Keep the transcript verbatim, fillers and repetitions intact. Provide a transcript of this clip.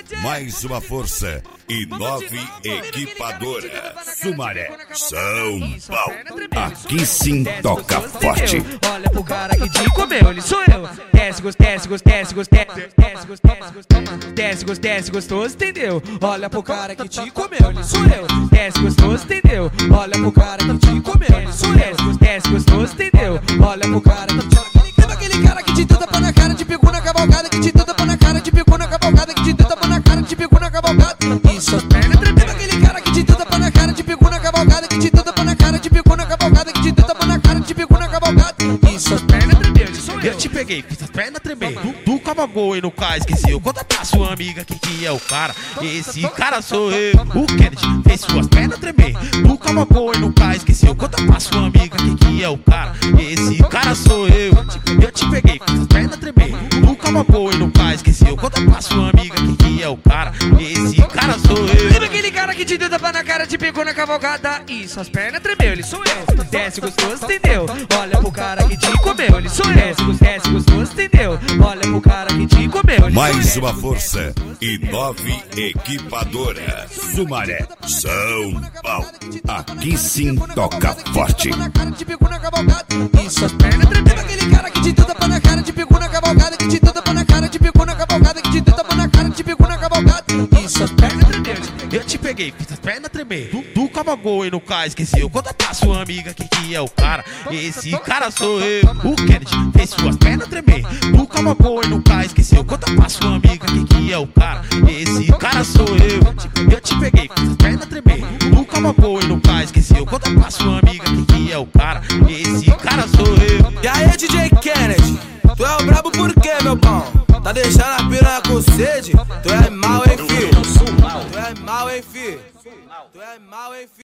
mais uma força e nove equipadora. Sumaré, São Paulo. Aqui sim toca forte. Olha pro cara que te comeu, ele sou eu. Desce, gostoso, desce, gostoso, desce, gostoso, desce, gostoso, desce, gostoso, desce, gostoso, entendeu? Olha pro cara que te comeu, ele sou eu. Desce, gostoso, entendeu? Olha pro cara que te comeu, ele sou eu. Desce, gostoso, entendeu? Olha pro cara que te lembra aquele cara que te deu tapa na cara, te pegou na cavalgada, que te deu tapa na cara, te pegou na cavalgada, que te deu tapa na cara, te pegou na cavalgada. Isso, as pernas tremendo. Lembra aquele cara que te deu tapa na cara, te pegou na cavalgada, que te deu tapa na cara, te pegou na cavalgada, que te deu tapa na cara, te pegou na cavalgada. Isso, as pernas tremendo. Eu te peguei, fiz as pernas tremer. Tu, tu cavalgou e no cais esqueceu. Conta pra sua amiga que que é o cara. Esse cara sou eu. O Kennedy fez suas pernas tremer. Tu cavalgou e no cais esqueceu. Conta pra sua amiga que que é o cara. Esse cara sou eu. Eu te peguei, fiz as pernas tremer. Tu cavalgou e no cais esqueceu. Conta pra sua amiga que que é o cara. Esse cara sou eu. Lembra aquele cara que te deu tapa na cara, te pegou na cavalgada. Isso, as pernas tremeu, ele sou eu. Desce gostoso, entendeu? Olha pro cara que te comeu, ele sou eu. Desce gostoso, entendeu? Olha pro cara que te comeu, ele Mais sou eu. uma força e nove equipadora. Sumaré, São Paulo. Aqui sim toca forte. Isso, as pernas tremendo. Lembra aquele cara que te deu tapa na cara, te pegou na cavalgada, que te deu tapa na cara, te pegou na cavalgada, que te deu tapa na cara, te pegou na cavalgada. Isso, as pernas tremendo. Eu te peguei, fiz as pernas tremer. Tu, tu cavalgou e no cais esqueceu. Conta pra sua amiga que que é o cara. Esse cara sou eu. O Kennedy fez suas pernas tremer. Tu cavalgou e no cais esqueceu. Conta pra sua amiga que que é o cara. Esse cara sou eu. Eu te peguei, fiz as pernas tremer. Tu cavalgou e no cais esqueceu. Conta pra sua amiga que que é o cara. Esse cara sou eu. E aí, D J Kennedy, tu é o brabo por quê, meu pão? Tá deixando a piranha com sede? Tu é mal, hein, fi? Tu é mal, hein, fi? Tu é mal, hein, fi?